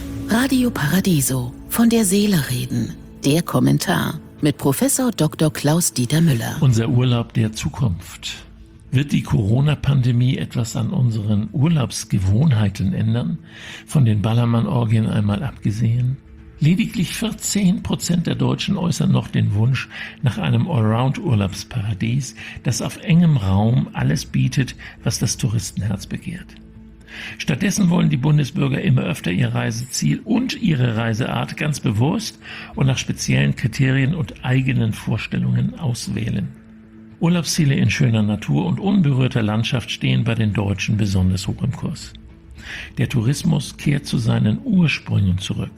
Radio Paradiso, von der Seele reden. Der Kommentar mit Professor Dr. Klaus-Dieter Müller. Unser Urlaub der Zukunft. Wird die Corona-Pandemie etwas an unseren Urlaubsgewohnheiten ändern? Von den Ballermann-Orgien einmal abgesehen? Lediglich 14% der Deutschen äußern noch den Wunsch nach einem Allround-Urlaubsparadies, das auf engem Raum alles bietet, was das Touristenherz begehrt. Stattdessen wollen die Bundesbürger immer öfter ihr Reiseziel und ihre Reiseart ganz bewusst und nach speziellen Kriterien und eigenen Vorstellungen auswählen. Urlaubsziele in schöner Natur und unberührter Landschaft stehen bei den Deutschen besonders hoch im Kurs. Der Tourismus kehrt zu seinen Ursprüngen zurück.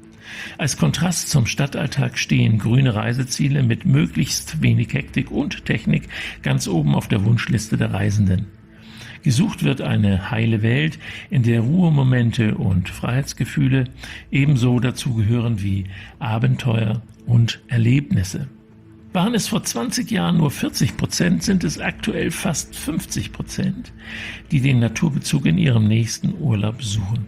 Als Kontrast zum Stadtalltag stehen grüne Reiseziele mit möglichst wenig Hektik und Technik ganz oben auf der Wunschliste der Reisenden. Gesucht wird eine heile Welt, in der Ruhemomente und Freiheitsgefühle ebenso dazugehören wie Abenteuer und Erlebnisse. Waren es vor 20 Jahren nur 40%, sind es aktuell fast 50%, die den Naturbezug in ihrem nächsten Urlaub suchen.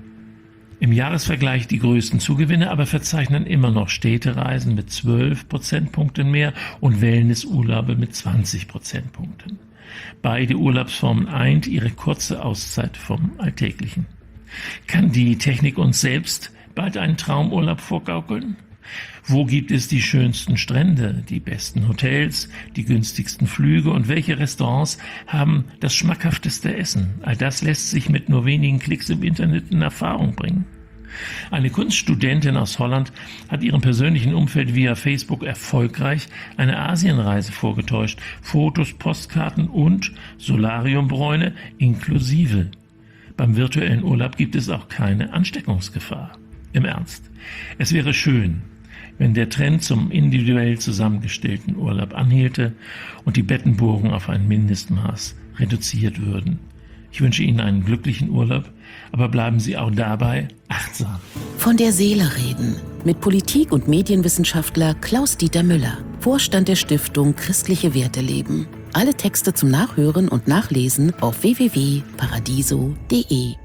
Im Jahresvergleich die größten Zugewinne aber verzeichnen immer noch Städtereisen mit 12 Prozentpunkten mehr und Wellnessurlaube mit 20 Prozentpunkten. Beide Urlaubsformen eint ihre kurze Auszeit vom Alltäglichen. Kann die Technik uns selbst bald einen Traumurlaub vorgaukeln? Wo gibt es die schönsten Strände, die besten Hotels, die günstigsten Flüge und welche Restaurants haben das schmackhafteste Essen? All das lässt sich mit nur wenigen Klicks im Internet in Erfahrung bringen. Eine Kunststudentin aus Holland hat ihrem persönlichen Umfeld via Facebook erfolgreich eine Asienreise vorgetäuscht. Fotos, Postkarten und Solariumbräune inklusive. Beim virtuellen Urlaub gibt es auch keine Ansteckungsgefahr. Im Ernst. Es wäre schön, wenn der Trend zum individuell zusammengestellten Urlaub anhielte und die Bettenburgen auf ein Mindestmaß reduziert würden. Ich wünsche Ihnen einen glücklichen Urlaub, aber bleiben Sie auch dabei achtsam. Von der Seele reden mit Politik- und Medienwissenschaftler Klaus-Dieter Müller, Vorstand der Stiftung Christliche Werte leben. Alle Texte zum Nachhören und Nachlesen auf www.paradiso.de.